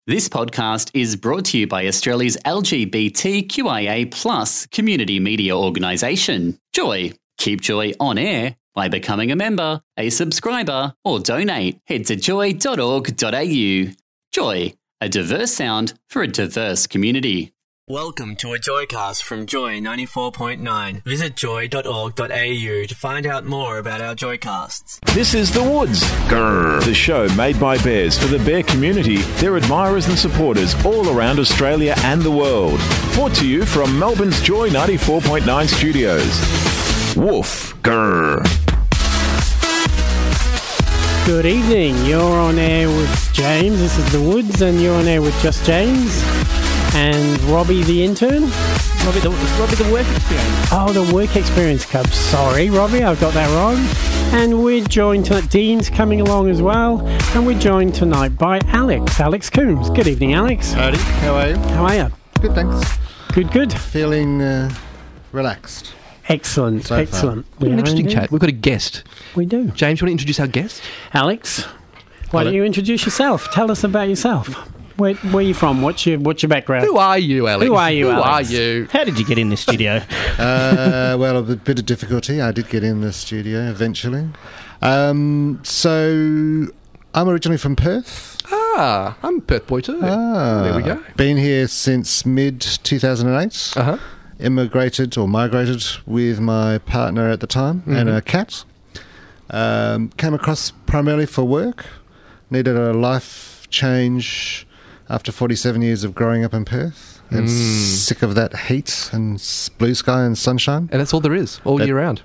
This podcast is brought to you by Australia's LGBTQIA+ community media organisation, Joy. Keep Joy on air by becoming a member, a subscriber, or donate. Head to joy.org.au. Joy, a diverse sound for a diverse community. Welcome to a Joycast from Joy 94.9. Visit joy.org.au to find out more about our Joycasts. This is The Woods, Grrr, the show made by bears for the bear community, their admirers and supporters all around Australia and the world. Brought to you from Melbourne's Joy 94.9 studios. Woof, Grrr. Good evening. You're on air with James. This is The Woods, and you're on air with Just James. And Robbie the intern? Robbie the work experience. Oh, the work experience club. Sorry, Robbie, I've got that wrong. And we're joined tonight. Dean's coming along as well. And we're joined tonight by Alex Coombs. Good evening, Alex. Howdy, how are you? How are you? Good, thanks. Good. Feeling relaxed. Excellent. So Excellent. What an interesting chat. We've got a guest. We do. James, you want to introduce our guest? Alex, why don't you introduce yourself? Tell us about yourself. Where are you from? What's your background? Who are you, Alex? Who are you, Alex? Who are you? How did you get in the studio? Well, a bit of difficulty. I did get in the studio eventually. So, I'm originally from Perth. I'm a Perth boy too. There we go. Been here since mid-2008. Uh-huh. Migrated with my partner at the time and a cat. Came across primarily for work. Needed a life change after 47 years of growing up in Perth, and sick of that heat and blue sky and sunshine. And that's all there is, all year round.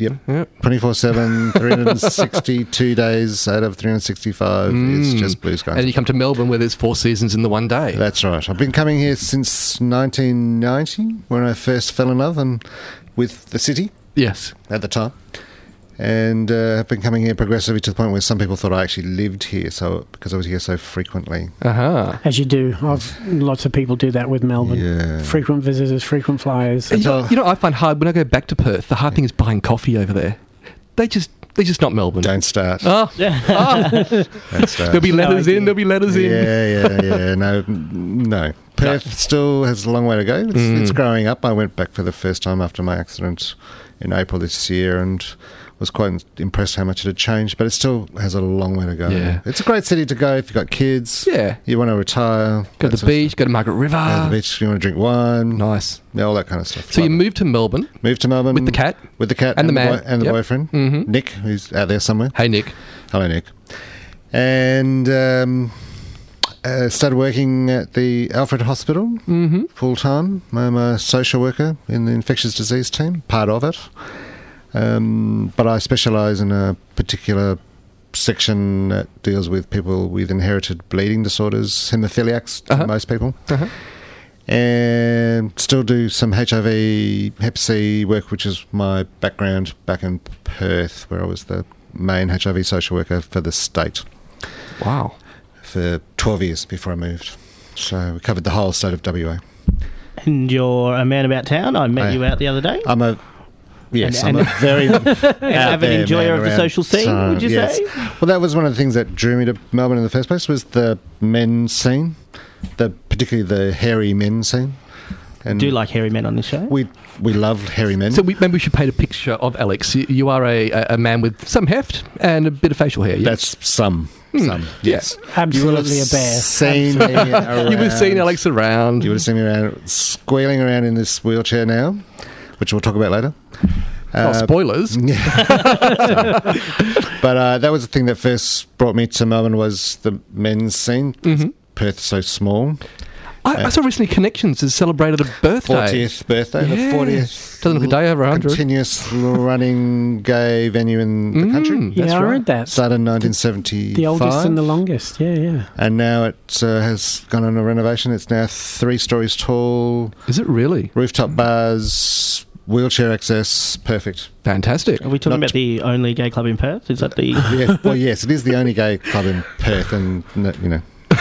24/7, 362 days out of 365 is just blue sky. And you come to Melbourne where there's 4 seasons in the one day. That's right. I've been coming here since 1990, when I first fell in love with the city Yes. at the time. And have been coming here progressively to the point where some people thought I actually lived here, because I was here so frequently. Uh-huh. As you do. Lots of people do that with Melbourne. Yeah. Frequent visitors, frequent flyers. You know, I find hard when I go back to Perth, the hard thing is buying coffee over there. They're just not Melbourne. Don't start. Oh. Don't start. There'll be letters in. Yeah. No. Perth still has a long way to go. It's growing up. I went back for the first time after my accident in April this year and was quite impressed how much it had changed, but it still has a long way to go. Yeah. It's a great city to go if you've got kids. Yeah. You want to retire. Go to the beach, go to Margaret River. Go to the beach, you want to drink wine. Nice. Yeah, all that kind of stuff. So you moved to Melbourne. Moved to Melbourne. With the cat. And the man. And the Yep. boyfriend. Mhm. Nick, who's out there somewhere. Hey, Nick. Hello, Nick. And started working at the Alfred Hospital full-time. I'm a social worker in the infectious disease team, part of it. But I specialise in a particular section that deals with people with inherited bleeding disorders, haemophiliacs to most people. Uh-huh. And still do some HIV, Hep C work, which is my background back in Perth, where I was the main HIV social worker for the state. Wow. For 12 years before I moved. So we covered the whole state of WA. And you're a man about town. I met you out the other day. I'm a very avid enjoyer of the social scene, would you say? Well, that was one of the things that drew me to Melbourne in the first place, was the men's scene, particularly the hairy men scene. And do you like hairy men on this show? We love hairy men. So maybe we should paint a picture of Alex. You are a man with some heft and a bit of facial hair. Yes? That's some. Yes. Absolutely a bear. Seen me around. You would have seen Alex around. You would have seen me around, squealing around in this wheelchair now, which we'll talk about later. Spoilers. But that was the thing that first brought me to Melbourne, was the men's scene. Perth is so small. I saw recently Connections has celebrated a birthday. 40th birthday. Yes. The 40th. Doesn't look a day over 100. Continuous running gay venue in the country. Yeah, I read that. Started in 1975. The oldest and the longest, yeah. And now it has gone on a renovation. It's now 3 stories tall. Is it really? Rooftop bars, wheelchair access, perfect. Fantastic. Are we talking about the only gay club in Perth? Is that the... Yeah, well, yes, it is the only gay club in Perth, and, you know...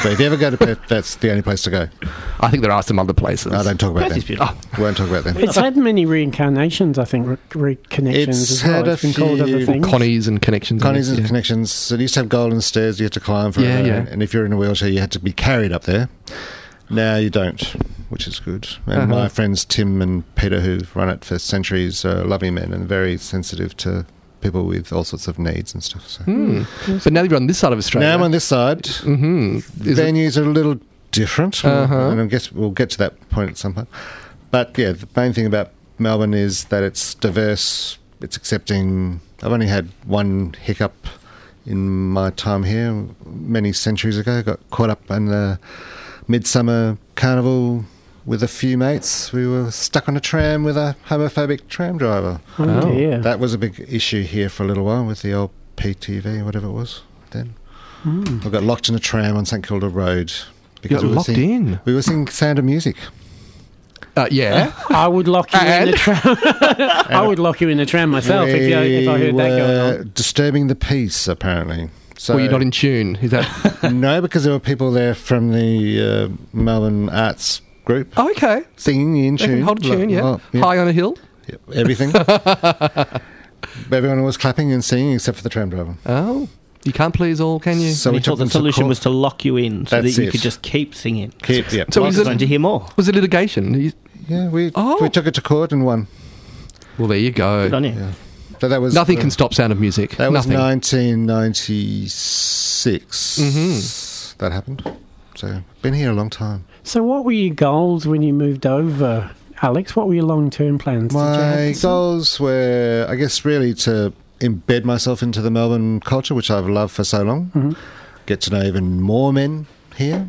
So if you ever go to Perth, that's the only place to go. I think there are some other places. I don't talk about Perth is them. beautiful. We won't talk about them. It's had many reincarnations, I think, reconnections It's as well. had a It's been called other few- things. Connies and connections. Connies and yeah. connections. It used to have golden stairs you had to climb for. Yeah. And if you're in a wheelchair, you had to be carried up there. Now you don't, which is good. And my friends Tim and Peter, who've run it for centuries, are lovely men and very sensitive to people with all sorts of needs and stuff. So. But now you're on this side of Australia. Now I'm on this side. Mm-hmm. Venues are a little different, and I guess we'll get to that point at some point. But yeah, the main thing about Melbourne is that it's diverse, it's accepting. I've only had one hiccup in my time here many centuries ago. Got caught up in the Midsummer Carnival with a few mates. We were stuck on a tram with a homophobic tram driver. Oh, dear. That was a big issue here for a little while with the old PTV, whatever it was then. We got locked in a tram on St Kilda Road. You got locked in? We were singing Sound of Music. Yeah. I would lock you in the tram. I would lock you in the tram myself if I heard that going on. Disturbing the peace, apparently. So Were you not in tune? Is that no, because there were people there from the Melbourne Arts Group oh, okay? singing in They can tune. hold a tune, yeah. Oh, High on a hill. yeah, everything. Everyone was clapping and singing except for the tram driver. Oh, you can't please all, can you? So And we he thought took the them to solution court. was to lock you in so That's that you it. could just keep singing. Keep, yeah. So I is was it- going to hear more. Was it litigation? Yeah, we Oh. took it to court and won. Well, there you go. Good on you. Yeah. So that was Nothing can stop Sound of Music. That was Nothing. 1996. Mm-hmm. That happened. So been here a long time. So what were your goals when you moved over, Alex? What were your long-term plans? Did you have My some? goals were, I guess, really to embed myself into the Melbourne culture, which I've loved for so long. Mm-hmm. Get to know even more men here.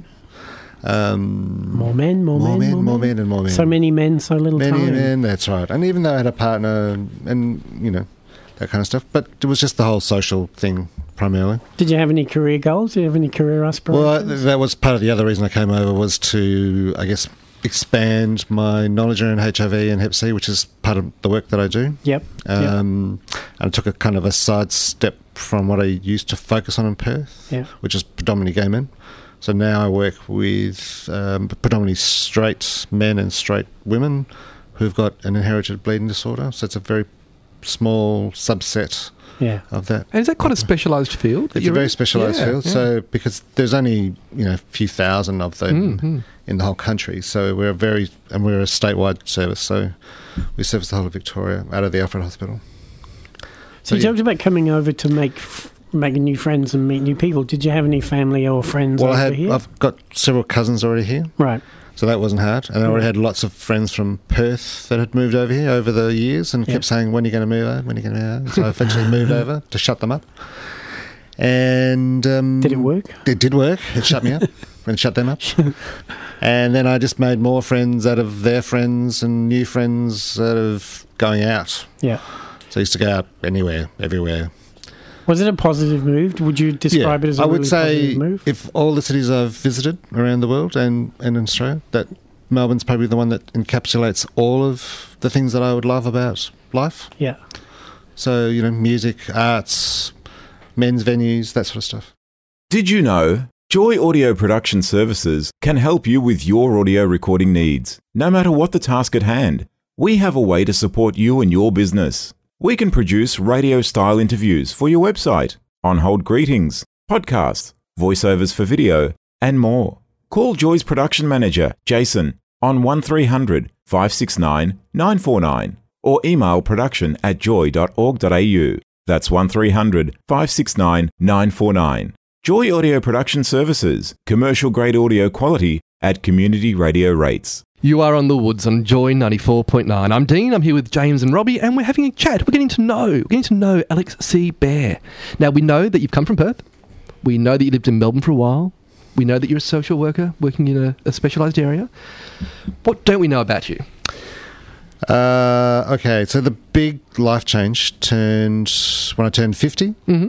More men, more men. So many men, so little Many time. men, that's right. And even though I had a partner and, you know, that kind of stuff, but it was just the whole social thing primarily. Did you have any career goals? Did you have any career aspirations? Well, that was part of the other reason I came over was to, I guess, expand my knowledge around HIV and Hep C, which is part of the work that I do. Yep. And I took a kind of a side step from what I used to focus on in Perth, Yeah. which is predominantly gay men. So now I work with predominantly straight men and straight women who've got an inherited bleeding disorder. So it's a very small subset Yeah. of that. And is that quite a specialised field? that It's a you're very in? specialised Yeah, field. yeah. So because there's only a few thousand of them Mm-hmm. in the whole country, so we're a statewide service. So we service the whole of Victoria out of the Alfred Hospital. So you talked about coming over to make new friends and meet new people. Did you have any family or friends Well, over here? I've got several cousins already here, Right. so that wasn't hard. And I already had lots of friends from Perth that had moved over here over the years and kept saying, "When are you going to move over? When are you going to move over?" So I eventually moved over to shut them up. And Did it work? It did work. It shut me up and shut them up. And then I just made more friends out of their friends and new friends out of going out. Yeah. So I used to go out anywhere, everywhere. Was it a positive move? Would you describe it as a I really would say positive move? if all the cities I've visited around the world and in Australia, that Melbourne's probably the one that encapsulates all of the things that I would love about life. Yeah. So, music, arts, men's venues, that sort of stuff. Did you know Joy Audio Production Services can help you with your audio recording needs, no matter what the task at hand? We have a way to support you and your business. We can produce radio-style interviews for your website, on-hold greetings, podcasts, voiceovers for video, and more. Call Joy's production manager, Jason, on 1300 569 949 or email production@joy.org.au. That's 1300 569 949. Joy Audio Production Services, commercial-grade audio quality at community radio rates. You are on The Woods on Joy 94.9. I'm Dean, I'm here with James and Robbie, and we're having a chat. We're getting to know Alex C. Bear. Now, we know that you've come from Perth. We know that you lived in Melbourne for a while. We know that you're a social worker working in a specialised area. What don't we know about you? Okay, so the big life change turned when I turned 50. Mm-hmm.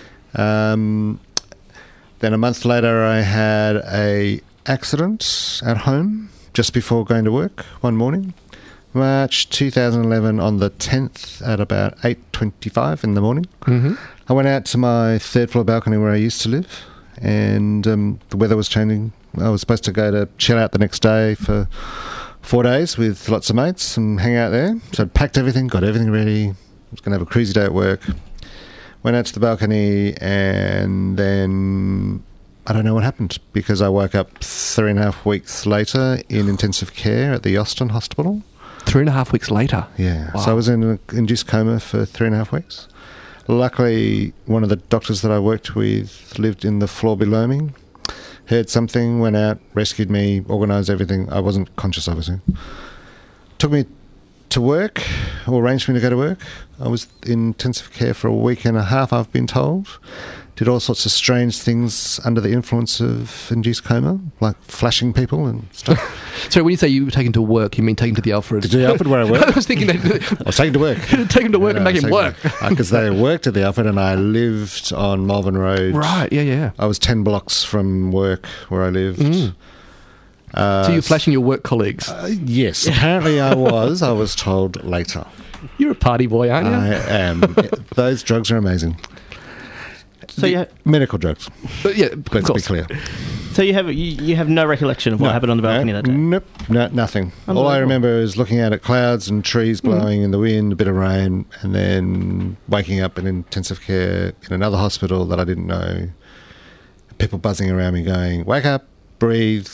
Then a month later, I had a accident at home just before going to work one morning. March 2011 on the 10th at about 8:25 in the morning. Mm-hmm. I went out to my third floor balcony where I used to live and the weather was changing. I was supposed to go to chill out the next day for 4 days with lots of mates and hang out there. So I'd packed everything, got everything ready. I was going to have a crazy day at work. Went out to the balcony, and then I don't know what happened, because I woke up 3.5 weeks later in intensive care at the Austin Hospital. 3.5 weeks later? Yeah. Wow. So I was in an induced coma for 3.5 weeks. Luckily, one of the doctors that I worked with lived in the floor below me, heard something, went out, rescued me, organised everything. I wasn't conscious, obviously. Took me to work, or arranged for me to go to work. I was in intensive care for a week and a half, I've been told. Did all sorts of strange things under the influence of induced coma, like flashing people and stuff. So when you say you were taken to work, you mean taken to the Alfred? To the Alfred where I work? I was thinking that I was taken to work. taken to work and make him work. Because they worked at the Alfred and I lived on Malvern Road. Right, yeah. I was 10 blocks from work where I lived. So you're flashing your work colleagues. Yes, apparently I was. I was told later. You're a party boy, aren't you? I am. Those drugs are amazing. So you Medical drugs. But yeah, Let's be clear. So you have no recollection of what happened on the balcony that day? Nope, nothing. All I remember is looking out at clouds and trees blowing in the wind, a bit of rain, and then waking up in intensive care in another hospital that I didn't know. People buzzing around me going, wake up, breathe,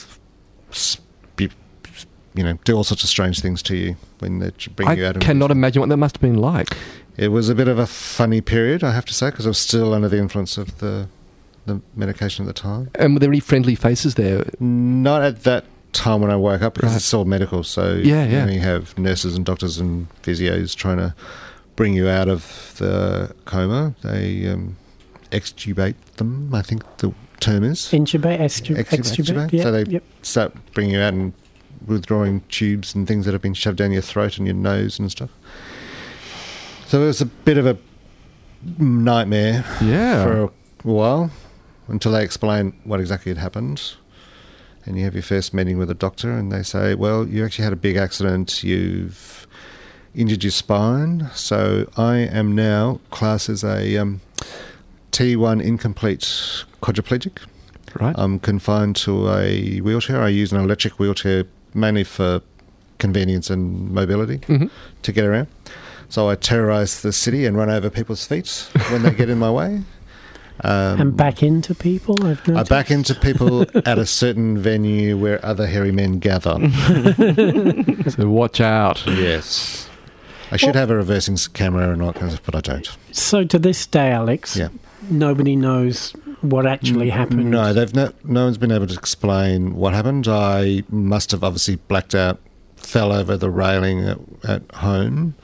do all sorts of strange things to you when they bring you out. I cannot imagine what that must have been like. It was a bit of a funny period, I have to say, because I was still under the influence of the medication at the time. And were there any friendly faces there? Not at that time when I woke up, because it's all medical. So you have nurses and doctors and physios trying to bring you out of the coma. They extubate them, I think the term is. Intubate, extubate. So they start bringing you out and withdrawing tubes and things that have been shoved down your throat and your nose and stuff. So it was a bit of a nightmare for a while, until they explain what exactly had happened. And you have your first meeting with a doctor, and they say, well, you actually had a big accident, you've injured your spine, so I am now classed as a T1 incomplete quadriplegic. Right. I'm confined to a wheelchair. I use an electric wheelchair mainly for convenience and mobility to get around. So I terrorise the city and run over people's feet when they get in my way. And back into people? I back into people at a certain venue where other hairy men gather. So watch out. Yes. I should have a reversing camera and all kinds of, but I don't. So to this day, Alex, nobody knows what actually happened? No, no one's been able to explain what happened. I must have obviously blacked out, fell over the railing at home.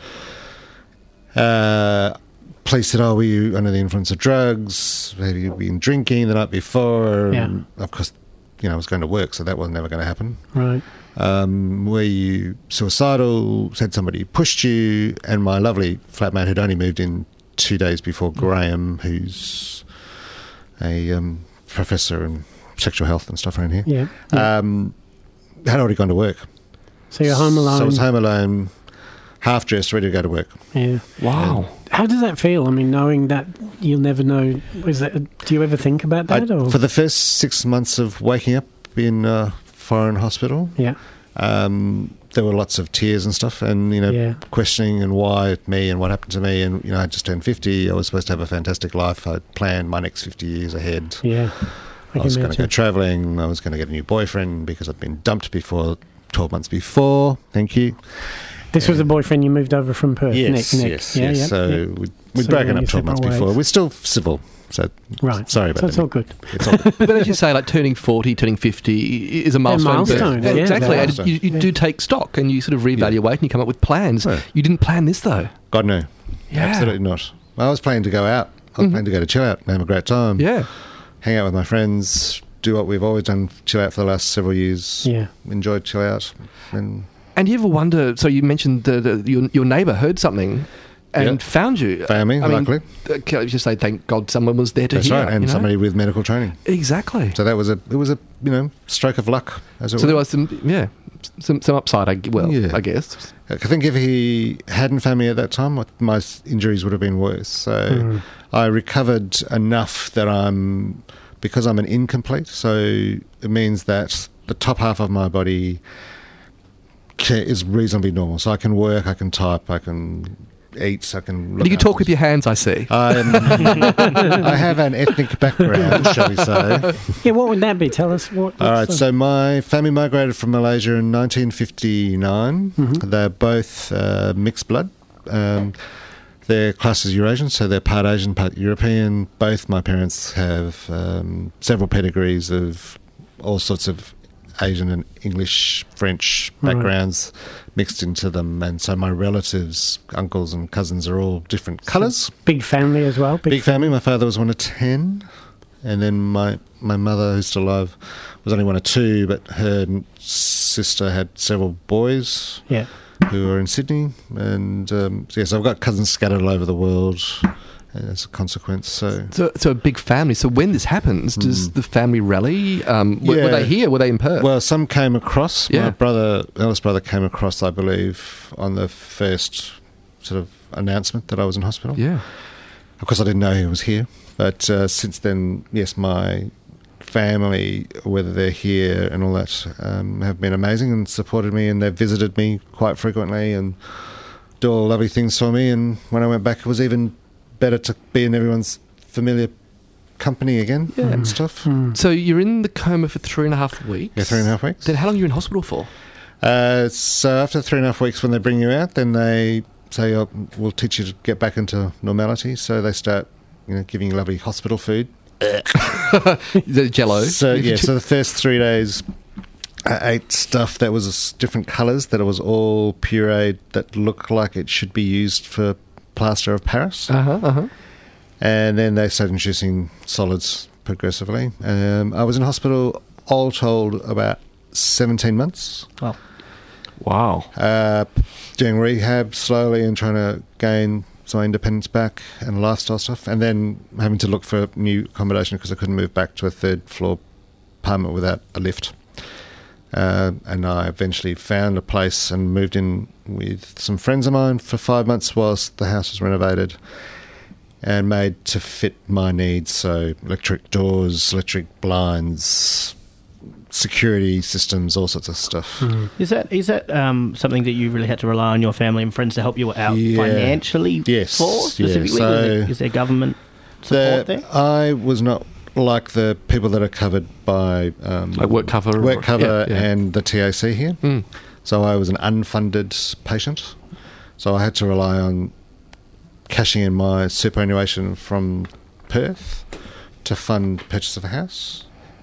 Police said, were you under the influence of drugs? Have you been drinking the night before? Yeah. And of course, I was going to work, so that was never going to happen. Right. Were you suicidal? Said somebody pushed you? And my lovely flatmate who'd only moved in 2 days before, Graham, who's a professor in sexual health and stuff around here, had already gone to work. So you're home alone? So I was home alone, half-dressed, ready to go to work. Yeah. Wow. How does that feel? I mean, knowing that you'll never know, do you ever think about that? Or? For the first 6 months of waking up in a foreign hospital, there were lots of tears and stuff, and, questioning and why me and what happened to me. And, I just turned 50. I was supposed to have a fantastic life. I planned my next 50 years ahead. Yeah. I was going to go travelling. I was going to get a new boyfriend because I'd been dumped before, 12 months before. Thank you. This was the boyfriend you moved over from Perth, Yes, Nick. Yes. So we'd broken up 12 months before. We're still civil, so sorry about that. So it's all good. It's all good. But as you say, like turning 40, turning 50 is a milestone. Exactly. And you do take stock and you sort of reevaluate and you come up with plans. Yeah. You didn't plan this, though. God, no. Yeah. Absolutely not. I was planning to go out. I was planning to go to chill out and have a great time. Yeah. Hang out with my friends, do what we've always done, chill out for the last several years. Yeah. Enjoyed chill out. And you ever wonder, so you mentioned your neighbour heard something and found you. Found me, luckily. Can I just say thank God someone was there to hear. That's right, and somebody with medical training. Exactly. So it was a stroke of luck, as it were. So there was some upside, I guess. I think if he hadn't found me at that time, my injuries would have been worse. So I recovered enough that I'm because I'm an incomplete, so it means that the top half of my body is reasonably normal. So I can work, I can type, I can eat, I can... But you can talk with your hands, I see. I have an ethnic background, shall we say. Yeah, what would that be? Tell us what... All right, so my family migrated from Malaysia in 1959. Mm-hmm. They're both mixed blood. They're classed as Eurasian, so they're part Asian, part European. Both my parents have several pedigrees of all sorts of Asian and English, French backgrounds mixed into them. And so my relatives, uncles and cousins are all different colours. Big family as well? Big family. My father was one of 10. And then my mother, who's still alive, was only one of 2, but her sister had several boys who were in Sydney. And so I've got cousins scattered all over the world as a consequence. So a big family. So when this happens, does the family rally? Were they here? Were they in Perth? Well, some came across. Yeah. My eldest brother came across, I believe, on the first sort of announcement that I was in hospital. Yeah. Of course, I didn't know he was here. But since then, yes, my family, whether they're here and all that, have been amazing and supported me, and they've visited me quite frequently and do all lovely things for me. And when I went back, it was even better to be in everyone's familiar company again and stuff. So you're in the coma for 3.5 weeks? Yeah, 3.5 weeks. Then how long are you in hospital for? So after 3.5 weeks, when they bring you out, then they say, oh, we'll teach you to get back into normality. So they start giving you lovely hospital food. The Jello. So the first 3 days I ate stuff that was different colours, that it was all pureed, that looked like it should be used for plaster of Paris. And then they started introducing solids progressively. I was in hospital, all told, about 17 months. Wow. Doing rehab slowly and trying to gain some independence back and lifestyle stuff, and then having to look for new accommodation because I couldn't move back to a 3rd floor apartment without a lift. And I eventually found a place and moved in with some friends of mine for 5 months whilst the house was renovated and made to fit my needs. So electric doors, electric blinds, security systems, all sorts of stuff. Is that something that you really had to rely on your family and friends to help you out financially for specifically? So is there government support there? I was not like the people that are covered by like work cover and the TAC here. So I was an unfunded patient. So I had to rely on cashing in my superannuation from Perth to fund purchase of a house.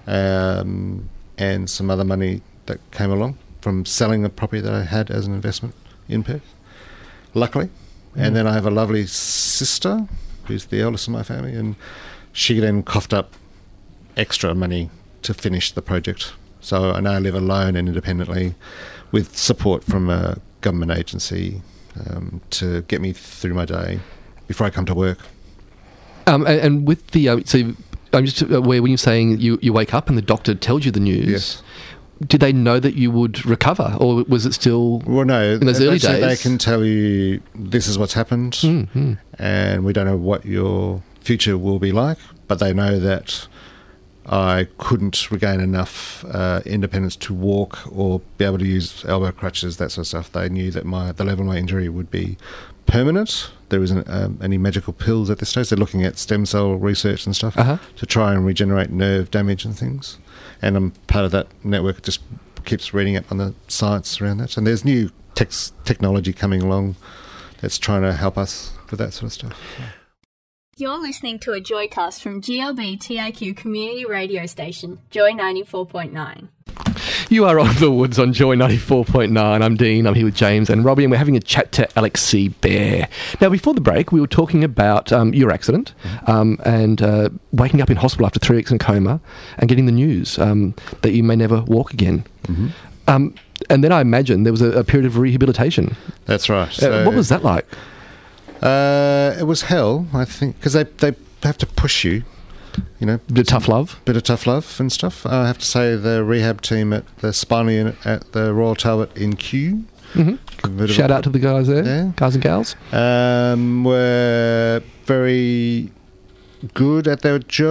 And some other money that came along from selling a property that I had as an investment in Perth, luckily. And then I have a lovely sister who's the eldest of my family, and she then coughed up extra money to finish the project. So I now live alone and independently with support from a government agency to get me through my day before I come to work. And with the... so I'm just aware when you're saying you wake up and the doctor tells you the news. Yes. Did they know that you would recover, or was it still? Well, no. In those early days, they can tell you this is what's happened, and we don't know what your future will be like. But they know that I couldn't regain enough independence to walk or be able to use elbow crutches, that sort of stuff. They knew that the level of my injury would be permanent. There isn't any magical pills at this stage. They're looking at stem cell research and stuff to try and regenerate nerve damage and things. And I'm part of that network. Just keeps reading up on the science around that. And there's new technology coming along that's trying to help us with that sort of stuff. You're listening to a Joycast from GLB TIQ community radio station, Joy 94.9. You are on The Woods on Joy 94.9. I'm Dean. I'm here with James and Robbie, and we're having a chat to Alex C. Baer. Now, before the break, we were talking about your accident and waking up in hospital after 3 weeks in coma and getting the news that you may never walk again. And then I imagine there was a period of rehabilitation. That's right. So, what was that like? It was hell, I think, because they have to push you. Bit of tough love and stuff. I have to say the rehab team at the spinal unit at the Royal Talbot in Kew. Shout out to the guys there, guys and gals. Were very good at their job.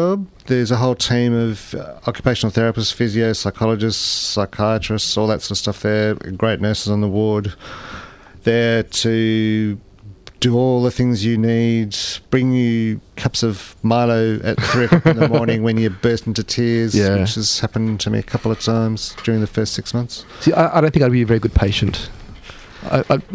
there's a whole team of occupational therapists, physios, psychologists, psychiatrists, all that sort of stuff there. Great nurses on the ward there to do all the things you need, bring you cups of Milo at 3 o'clock in the morning when you burst into tears, which has happened to me a couple of times during the first 6 months. See, I don't think I'd be a very good patient. I'd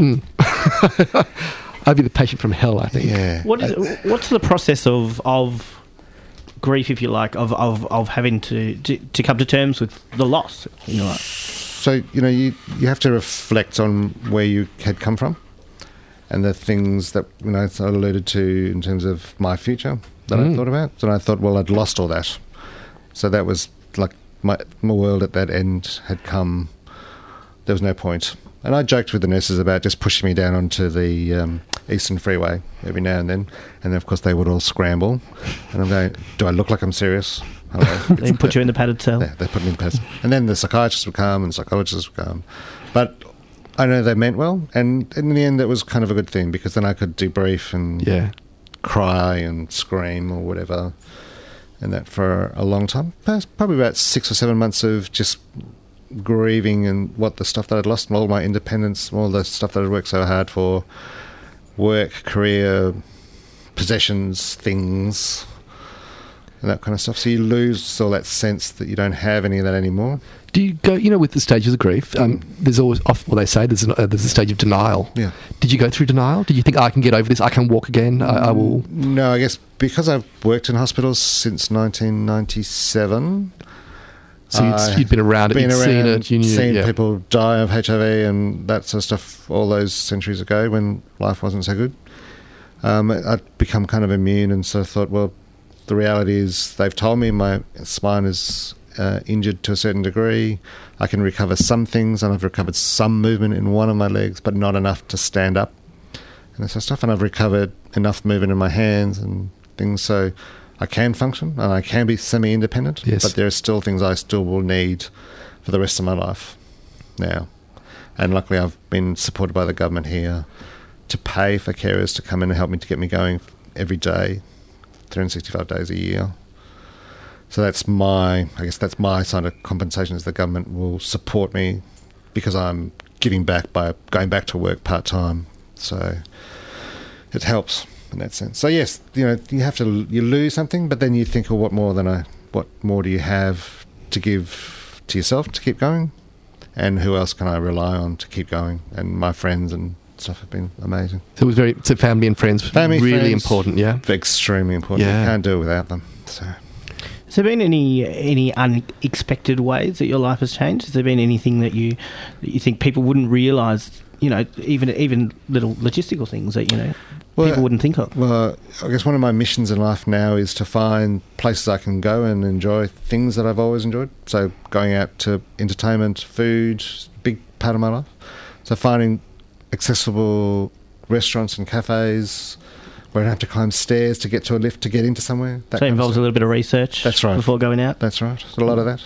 be the patient from hell, I think. Yeah. What's the process of grief, if you like, of having to come to terms with the loss in your life? So, you have to reflect on where you had come from and the things that, I alluded to in terms of my future that I thought about. And I thought, well, I'd lost all that. So that was like my world at that end had come. There was no point. And I joked with the nurses about just pushing me down onto the Eastern Freeway every now and then. And, of course, they would all scramble. And I'm going, do I look like I'm serious? They put you in the padded cell. Yeah, they put me in the padded cell. And then the psychiatrists would come and psychologists would come. But I know they meant well. And in the end, that was kind of a good thing because then I could debrief and cry and scream or whatever. And that for a long time. Probably about 6 or 7 months of just grieving and what the stuff that I'd lost, all my independence, all the stuff that I'd worked so hard for, work, career, possessions, things, and that kind of stuff. So you lose all that sense that you don't have any of that anymore. Do you go, with the stages of grief, there's always, they say there's a stage of denial. Yeah. Did you go through denial? Did you think, I can get over this, I can walk again, I will... No, I guess because I've worked in hospitals since 1997... So you'd been around it, you'd seen it, you knew... Seen people die of HIV and that sort of stuff all those centuries ago when life wasn't so good. I'd become kind of immune, and so I thought, well, the reality is they've told me my spine is injured to a certain degree. I can recover some things, and I've recovered some movement in one of my legs, but not enough to stand up and that sort of stuff. And I've recovered enough movement in my hands and things, so... I can function and I can be semi-independent, but there are still things I still will need for the rest of my life now. And luckily I've been supported by the government here to pay for carers to come in and help me to get me going every day, 365 days a year. So that's my side of compensation, is the government will support me because I'm giving back by going back to work part-time. So it helps in that sense. So yes, you lose something, but then you think, well, what more do you have to give to yourself to keep going, and who else can I rely on to keep going? And my friends and stuff have been amazing. So it was family and friends, really important, yeah, extremely important. You can't do it without them. So. Has there been any unexpected ways that your life has changed? Has there been anything that you think people wouldn't realise? Even little logistical things that people wouldn't think of. Well, I guess one of my missions in life now is to find places I can go and enjoy things that I've always enjoyed. So going out to entertainment, food, big part of my life. So finding accessible restaurants and cafes where I don't have to climb stairs to get to a lift to get into somewhere. So it involves a little bit of research. That's right. Before going out. That's right. A lot of that.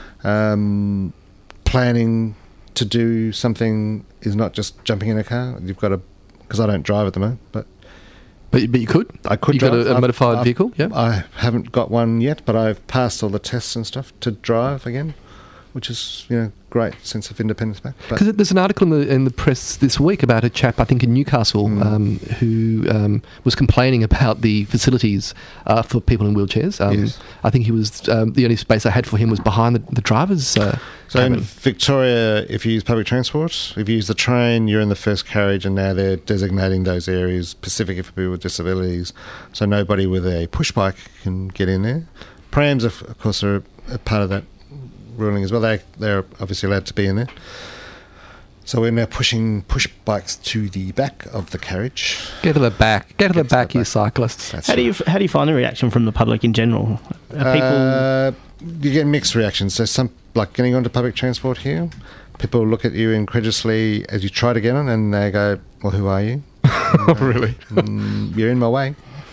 Planning to do something is not just jumping in a car. You've got to, because I don't drive at the moment, but you could. I could. You drive. got a modified vehicle? Yeah. I haven't got one yet, but I've passed all the tests and stuff to drive again, which is great sense of independence back. Because there's an article in the press this week about a chap, I think in Newcastle, who was complaining about the facilities for people in wheelchairs. Yes. I think he was the only space I had for him was behind the driver's So in Victoria, if you use public transport, if you use the train, you're in the first carriage, and now they're designating those areas specifically for people with disabilities, so nobody with a push bike can get in there. Prams, of course, are a part of that ruling as well. They're obviously allowed to be in there. So we're now pushing push bikes to the back of the carriage. Get to the back, you cyclists. How do you find the reaction from the public in general? Are people... You get mixed reactions. So some, like getting onto public transport here, people look at you incredulously as you try to get on, and they go, "Well, who are you?" Really? You're in my way.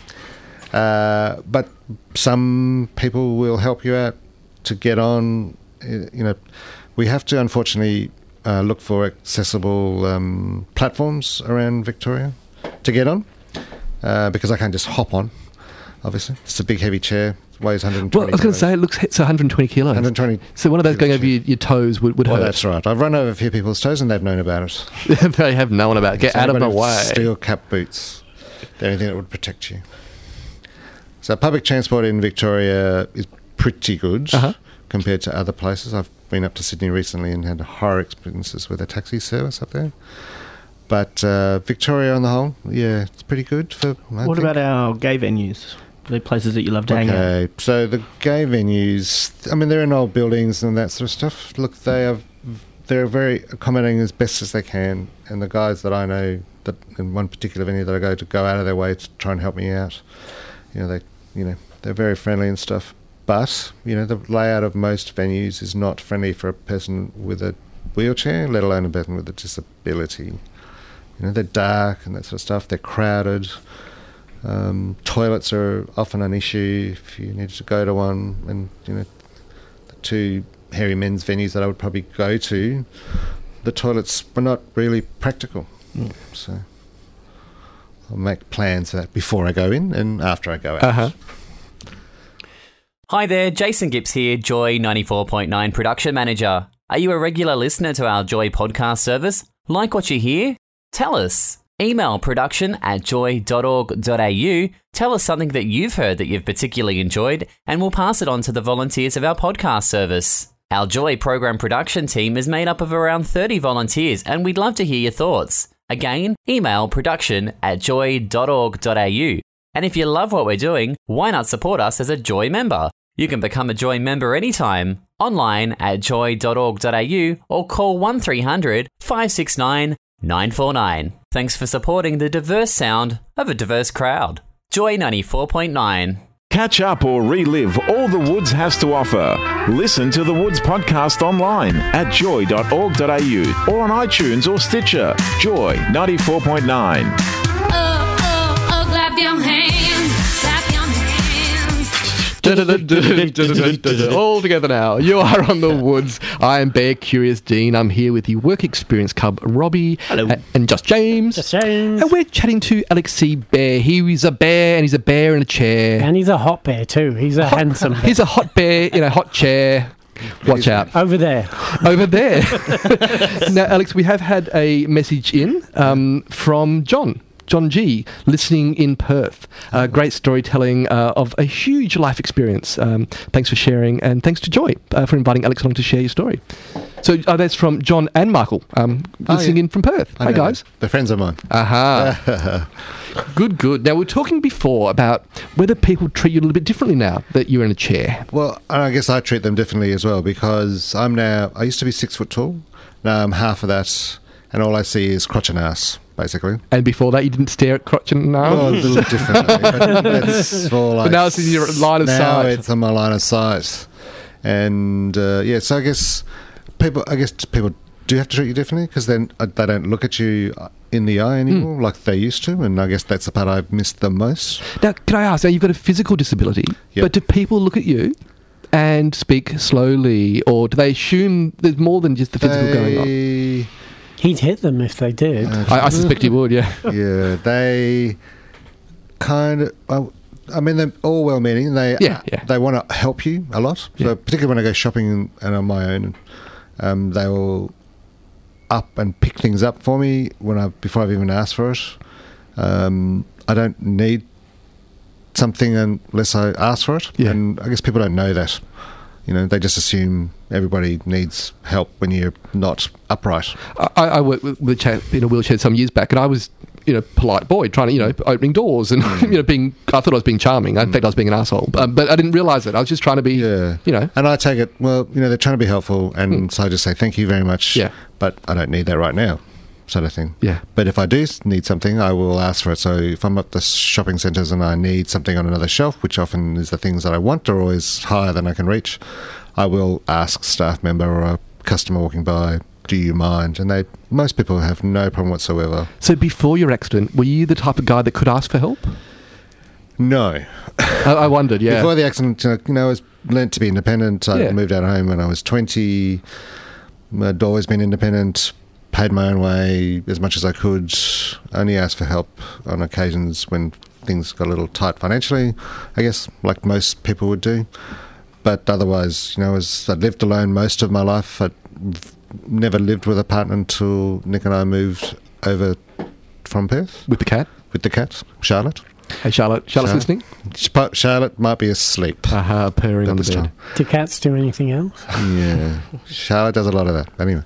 But some people will help you out to get on. We have to, unfortunately, look for accessible platforms around Victoria to get on, because I can't just hop on. Obviously, it's a big, heavy chair. weighs 120. Well, I was going to say, it's 120 kilos. 120. So one of those going over your toes would Well, hurt. that's right. I've run over a few people's toes and they've known about it. They have known about it. Get So out of my anybody with way. Steel cap boots. The only thing that would protect you. So public transport in Victoria is pretty good compared to other places. I've been up to Sydney recently and had horror experiences with a taxi service up there. But Victoria on the whole, yeah, it's pretty good. What about our gay venues? The places that you love to hang out? Okay, so the gay venues, I mean, they're in old buildings and that sort of stuff. Look, they're very accommodating as best as they can. And the guys that I know, that in one particular venue that I go out of their way to try and help me out. They're very friendly and stuff. But, the layout of most venues is not friendly for a person with a wheelchair, let alone a person with a disability. They're dark and that sort of stuff. They're crowded. Toilets are often an issue if you need to go to one. And, the two hairy men's venues that I would probably go to, the toilets were not really practical. So I'll make plans for that before I go in and after I go out. Hi there, Jason Gibbs here, Joy 94.9 Production Manager. Are you a regular listener to our Joy podcast service? Like what you hear? Tell us. Email production@joy.org.au. Tell us something that you've heard that you've particularly enjoyed, and we'll pass it on to the volunteers of our podcast service. Our Joy program production team is made up of around 30 volunteers, and we'd love to hear your thoughts. Again, email production@joy.org.au. And if you love what we're doing, why not support us as a Joy member? You can become a Joy member anytime, online at joy.org.au or call 1300 569 949. Thanks for supporting the diverse sound of a diverse crowd. Joy 94.9. Catch up or relive all the Woods has to offer. Listen to the Woods podcast online at joy.org.au or on iTunes or Stitcher. Joy 94.9. Clap your hands, clap your hands. All together now. You are on the Woods. I am Bear Curious Dean. I'm here with the work experience cub Robbie. Hello. And Just James. Just James. And we're chatting to Alex C. Bear. He is a bear, and he's a bear in a chair. And he's a hot bear too. He's a handsome bear. He's a hot bear in a hot chair. Watch out. Over there. Over there. Now, Alex, we have had a message in from John G, listening in Perth. Great storytelling of a huge life experience. Thanks for sharing, and thanks to Joy for inviting Alex along to share your story. So that's from John and Michael, listening in from Perth. Hi, guys. They're friends of mine. Aha. Good. Now, we were talking before about whether people treat you a little bit differently now that you're in a chair. Well, I guess I treat them differently as well because I used to be 6 foot tall. Now I'm half of that, and all I see is crotch and ass, basically. And before that, you didn't stare at crotch and ass? Well, a little differently. But that's all But now it's in your line of sight. Now it's on my line of sight. And, so I guess people do have to treat you differently because then they don't look at you in the eye anymore like they used to, and I guess that's the part I've missed the most. Now, can I ask, now you've got a physical disability, but do people look at you and speak slowly, or do they assume there's more than just the physical going on? He'd hit them if they did. I suspect he would, yeah. Yeah, they kind of... I mean, they're all well-meaning. They want to help you a lot. So particularly when I go shopping and on my own, they will up and pick things up for me before I've even asked for it. I don't need something unless I ask for it. Yeah. And I guess people don't know that. They just assume everybody needs help when you're not upright. I worked with a chap in a wheelchair some years back, and I was, polite boy, trying to, opening doors and, I thought I was being charming. In fact, I was being an asshole. But I didn't realise it. I was just trying to be, And I take it, they're trying to be helpful, and so I just say, thank you very much, but I don't need that right now, sort of thing. Yeah. But if I do need something, I will ask for it. So if I'm at the shopping centres and I need something on another shelf, which often is the things that I want are always higher than I can reach, I will ask a staff member or a customer walking by, do you mind? And most people have no problem whatsoever. So before your accident, were you the type of guy that could ask for help? No. I wondered, yeah. Before the accident, I was learnt to be independent. I moved out of home when I was 20. I'd always been independent, paid my own way as much as I could, only asked for help on occasions when things got a little tight financially, I guess, like most people would do. But otherwise, as I'd lived alone most of my life, I'd never lived with a partner until Nick and I moved over from Perth. With the cat? With the cat, Charlotte. Hey, Charlotte's listening? Charlotte might be asleep. Purring on the bed. Do cats do anything else? Yeah. Charlotte does a lot of that. Anyway.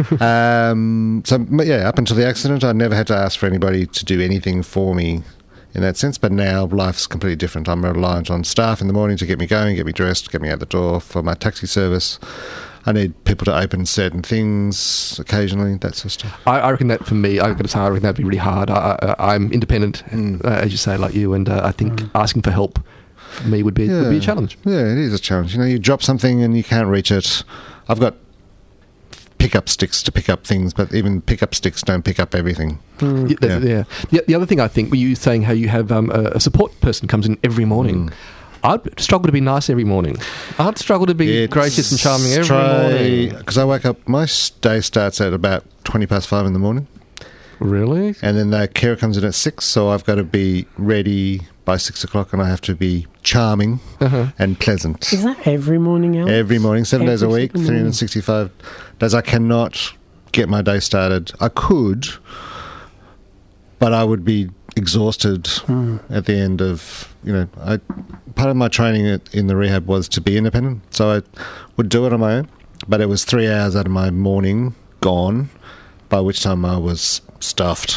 Up until the accident, I never had to ask for anybody to do anything for me in that sense. But now life's completely different. I'm reliant on staff in the morning to get me going, get me dressed, get me out the door for my taxi service. I need people to open certain things occasionally, that sort of stuff. I reckon that for me, I've got to say, I reckon that'd be really hard. I'm independent, as you say, like you, and I think asking for help for me would be a challenge. Yeah, it is a challenge. You drop something and you can't reach it. I've got pickup sticks to pick up things, but even pickup sticks don't pick up everything. Yeah. The other thing I think, were you saying how you have a support person comes in every morning. I'd struggle to be nice every morning. I'd struggle to be gracious and charming every morning. Because I wake up, my day starts at about 5:20 in the morning. Really? And then the carer comes in at 6, so I've got to be ready by 6 o'clock, and I have to be charming and pleasant. Is that every morning, Alex? Every morning, 7 days a week, 365 days. I cannot get my day started. I could, but I would be exhausted at the end of, part of my training in the rehab was to be independent, so I would do it on my own, but it was 3 hours out of my morning gone, by which time I was stuffed.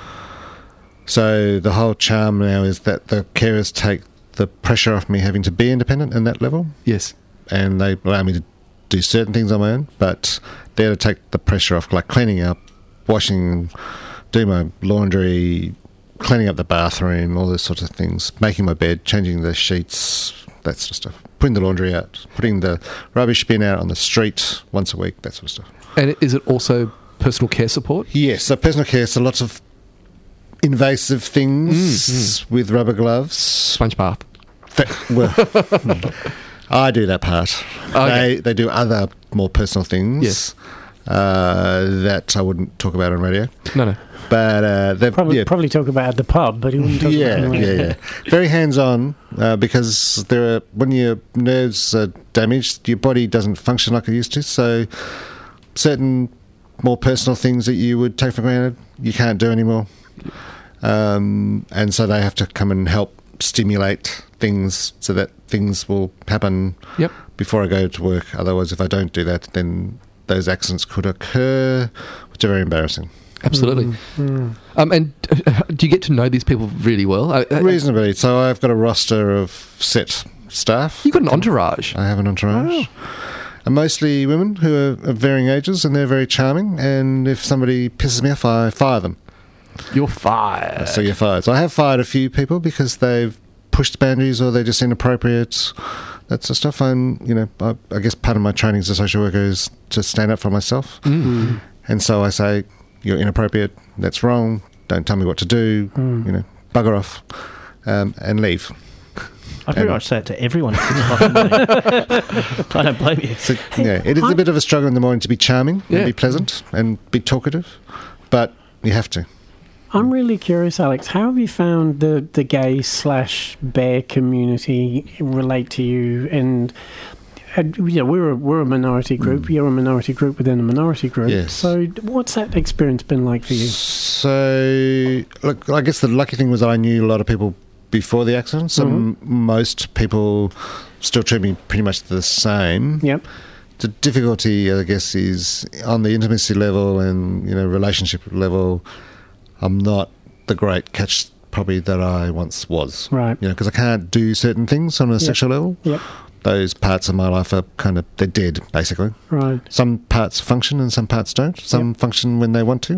So the whole charm now is that the carers take the pressure off me having to be independent in that level. Yes. And they allow me to do certain things on my own, but they're to take the pressure off, like cleaning up, washing, doing my laundry, cleaning up the bathroom, all those sorts of things, making my bed, changing the sheets, that sort of stuff, putting the laundry out, putting the rubbish bin out on the street once a week, that sort of stuff. And is it also personal care support? Yes, so personal care, so lots of invasive things with rubber gloves. Sponge bath. I do that part. Okay. They do other more personal things that I wouldn't talk about on radio. No. But they've probably talk about at the pub, but he wouldn't talk about it. Very hands-on because when your nerves are damaged, your body doesn't function like it used to. So certain more personal things that you would take for granted, you can't do anymore. And so they have to come and help stimulate things so that things will happen before I go to work. Otherwise, if I don't do that, then those accidents could occur, which are very embarrassing. Absolutely. And do you get to know these people really well? Reasonably. So I've got a roster of set staff. You've got an entourage. I have an entourage. And mostly women who are of varying ages, and they're very charming. And if somebody pisses me off, I fire them. You're fired. So you're fired. So I have fired a few people because they've pushed boundaries or they're just inappropriate, that sort of stuff. And, I guess part of my training as a social worker is to stand up for myself. And so I say, you're inappropriate, that's wrong, don't tell me what to do, bugger off, and leave. I pretty much say it to everyone at 6 o'clock in the morning. I don't blame you. So, it is a bit of a struggle in the morning to be charming and be pleasant and be talkative, but you have to. I'm really curious, Alex, how have you found the gay/bear community relate to you? And we're a minority group. You're a minority group within a minority group. Yes. So what's that experience been like for you? So, look, I guess the lucky thing was that I knew a lot of people before the accident. So most people still treat me pretty much the same. Yep. The difficulty, I guess, is on the intimacy level and, relationship level, I'm not the great catch probably that I once was. Right. Because I can't do certain things on a sexual level. Yep. Those parts of my life are they're dead, basically. Right. Some parts function and some parts don't. Some function when they want to.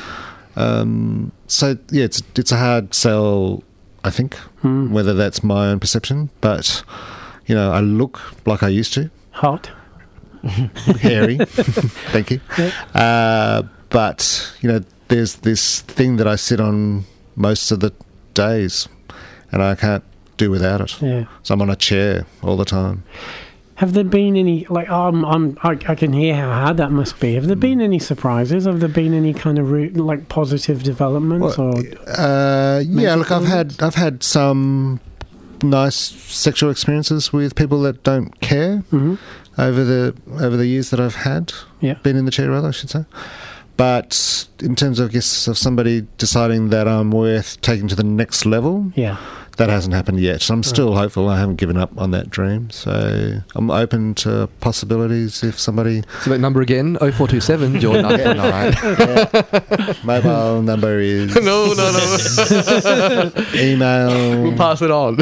It's a hard sell, I think, whether that's my own perception. But, I look like I used to. Hot. Hairy. Thank you. Yep. But, there's this thing that I sit on most of the days and I can't do without it. Yeah. So I'm on a chair all the time. Have there been any, like, I can hear how hard that must be. Have there been any surprises? Have there been any kind of like positive developments? Yeah, look, I've had some nice sexual experiences with people that don't care over the years that I've had been in the chair, rather, I should say. But in terms of, I guess, of somebody deciding that I'm worth taking to the next level, that hasn't happened yet. I'm still hopeful. I haven't given up on that dream. So I'm open to possibilities if somebody... So that number again, 0427 Joy 949. Mobile number is... No. Email. We'll pass it on.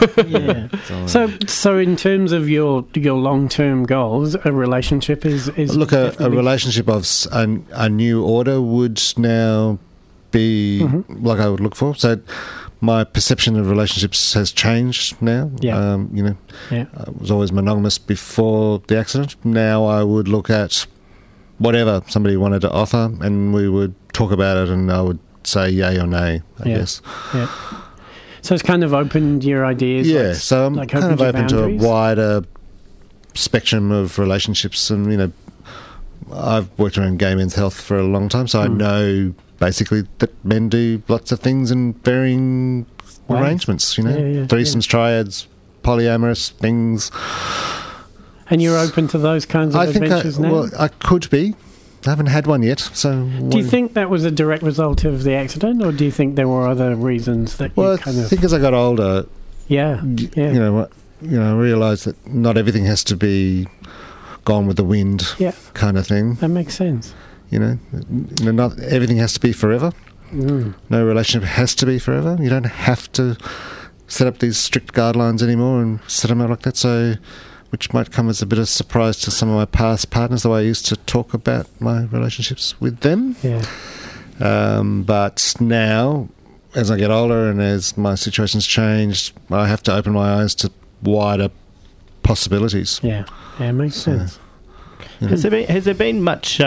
So in terms of your long-term goals, a relationship is look, a relationship of a new order would now be like I would look for. So my perception of relationships has changed now. I was always monogamous before the accident. Now I would look at whatever somebody wanted to offer, and we would talk about it, and I would say yay or nay, I guess. Yeah. So it's kind of opened your ideas. Yeah, so I'm kind of open to a wider spectrum of relationships, and I've worked around gay men's health for a long time, so I know basically that men do lots of things in varying arrangements, threesomes, triads, polyamorous things. And you're open to those kinds of adventures now? Well, I could be. I haven't had one yet. So, do you think that was a direct result of the accident, or do you think there were other reasons that you kind of... I think as I got older, I realised that not everything has to be gone with the wind, kind of thing. That makes sense. Not everything has to be forever. No relationship has to be forever. You don't have to set up these strict guidelines anymore and set them out like that. So, which might come as a bit of surprise to some of my past partners, the way I used to talk about my relationships with them. Yeah. But now, as I get older and as my situation's changed, I have to open my eyes to wider possibilities. Yeah, it makes sense. Has there been much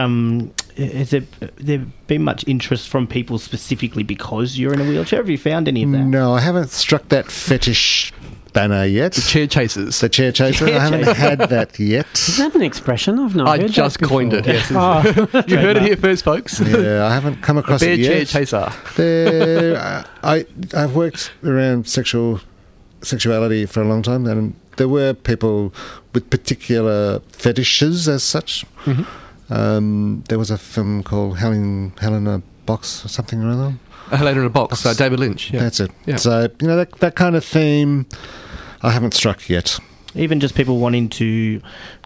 interest from people specifically because you're in a wheelchair? Have you found any of that? No, I haven't struck that fetish banner yet. The chair chasers. The chair chaser. I haven't had that yet. Is that an expression? I've not heard that before. I just coined it, yes. You heard it here first, folks. Yeah, I haven't come across it yet. Chair chaser. I've worked around sexuality for a long time, and there were people with particular fetishes as such. There was a film called Helena Box or something or other. Helena in a Box, David Lynch. Yeah. That's it. Yeah. So, that kind of theme I haven't struck yet. Even just people wanting to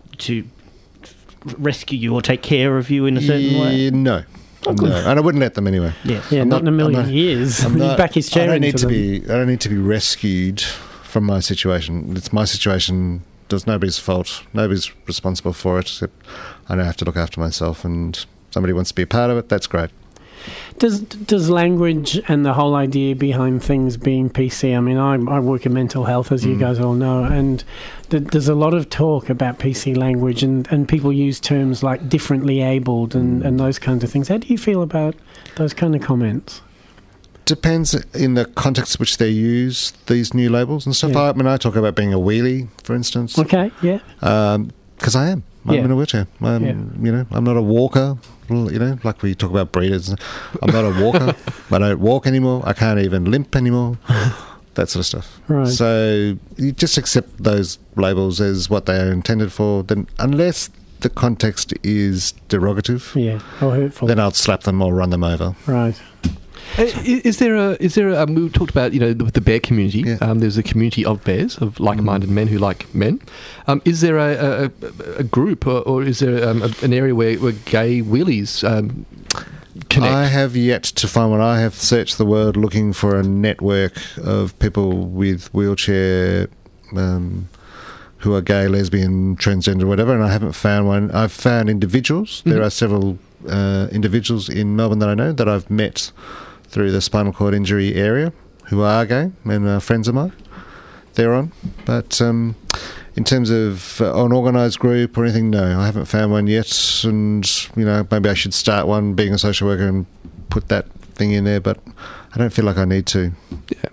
rescue you or take care of you in a certain way? No. Oh, no. And I wouldn't let them anyway. Yeah, not in a million years. Back his chair I don't need to be rescued from my situation. It's my situation. It's nobody's fault. Nobody's responsible for it, except I don't have to look after myself, and somebody wants to be a part of it, that's great. Does language and the whole idea behind things being PC, I mean, I work in mental health, as you guys all know, and there's a lot of talk about PC language, and people use terms like differently abled and those kinds of things. How do you feel about those kind of comments? Depends in the context which they use these new labels and stuff. Yeah. I talk about being a wheelie, for instance. Okay, yeah. Because I am. I'm in a wheelchair. I'm not a walker, like we talk about breeders. I'm not a walker. I don't walk anymore. I can't even limp anymore. That sort of stuff. Right. So you just accept those labels as what they are intended for, then unless the context is derogative, or hurtful, then I'll slap them or run them over. Right. Is there a we talked about with the bear community, there's a community of bears, of like-minded men who like men. Is there a group or is there an area where gay wheelies connect? I have yet to find one. I have searched the world looking for a network of people with wheelchair who are gay, lesbian, transgender, whatever, and I haven't found one. I've found individuals. There are several individuals in Melbourne that I know that I've met through the spinal cord injury area who are gay and are friends of mine. They're on. But in terms of an organised group or anything, no, I haven't found one yet. And, maybe I should start one being a social worker and put that thing in there, but I don't feel like I need to. Yeah.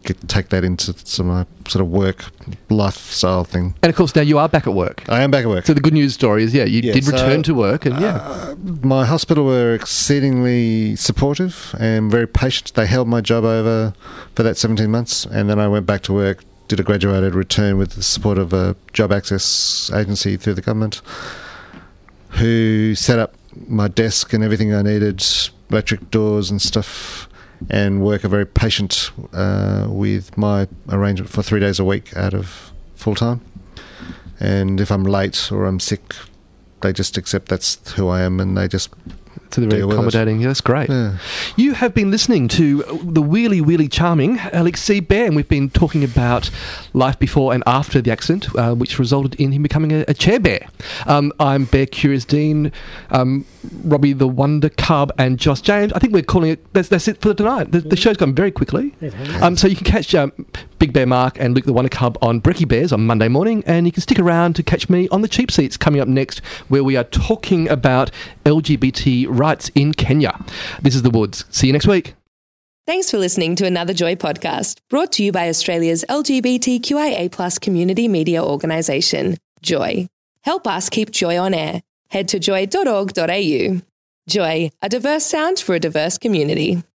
take that into my sort of work lifestyle thing. And of course, now you are back at work. I am back at work. So the good news story is, you did return to work, and my hospital were exceedingly supportive and very patient. They held my job over for that 17 months, and then I went back to work, did a graduated return with the support of a job access agency through the government, who set up my desk and everything I needed, electric doors and stuff, and work are very patient with my arrangement for 3 days a week out of full time. And if I'm late or I'm sick, they just accept that's who I am, and they just So they're very accommodating. Yeah, that's great. Yeah. You have been listening to the really, really charming Alex C. Baer, and we've been talking about life before and after the accident, which resulted in him becoming a chair bear. I'm Bear Curious Dean, Robbie the Wonder Cub, and Josh James. I think we're calling it, that's it for tonight. The show's gone very quickly. So you can catch Big Bear Mark and Luke the Wonder Cub on Brekkie Bears on Monday morning, and you can stick around to catch me on the Cheap Seats coming up next, where we are talking about LGBT rights in Kenya. This is The Woods. See you next week. Thanks for listening to another Joy podcast, brought to you by Australia's LGBTQIA+ community media organisation, Joy. Help us keep Joy on air. Head to joy.org.au. Joy, a diverse sound for a diverse community.